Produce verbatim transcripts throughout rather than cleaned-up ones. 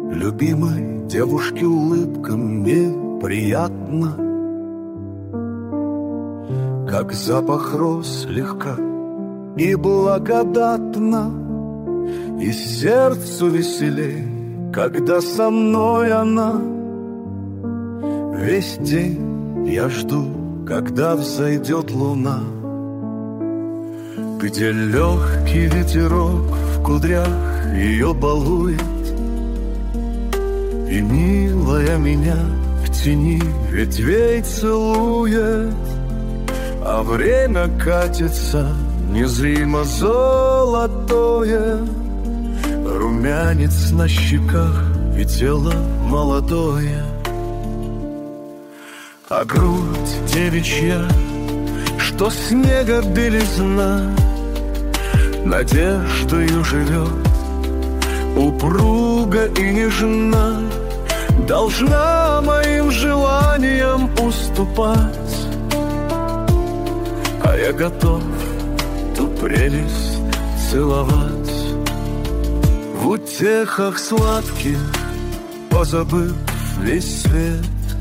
Любимой девушке улыбка мне приятна, как запах роз легка и благодатна, и сердцу веселей, когда со мной она. Весь день я жду, когда взойдет луна, где легкий ветерок в кудрях ее балует, и милая меня в тени ветвей целует, а время катится незримо золотое, румянец на щеках и тело молодое. А грудь девичья, что снега белизна, надеждою живет, упруга и нежна, должна моим желаниям уступать, а я готов ту прелесть целовать. В утехах сладких, позабыв весь свет,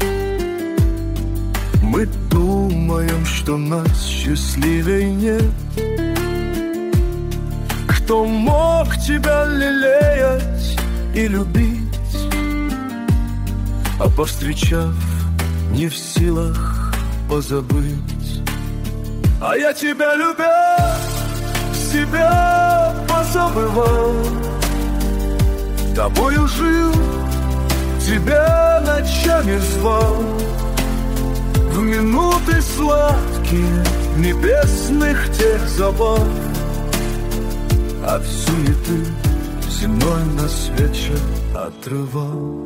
мы думаем, что нас счастливей нет. Кто мог тебя лелеять и любить, а повстречав, не в силах позабыть? А я тебя любя, себя позабывал, тобою жил, тебя ночами звал. В минуты сладкие небесных тех забав, от суеты земной нас вечер отрывал.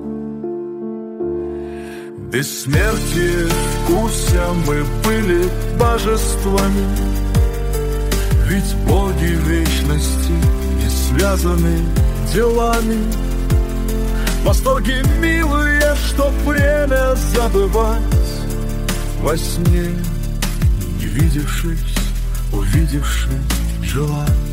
Бессмертие вкуса мы были божествами, ведь боги вечности не связаны делами. Восторги милые, что время забывать, во сне, не видевшись, увидевшись, желать.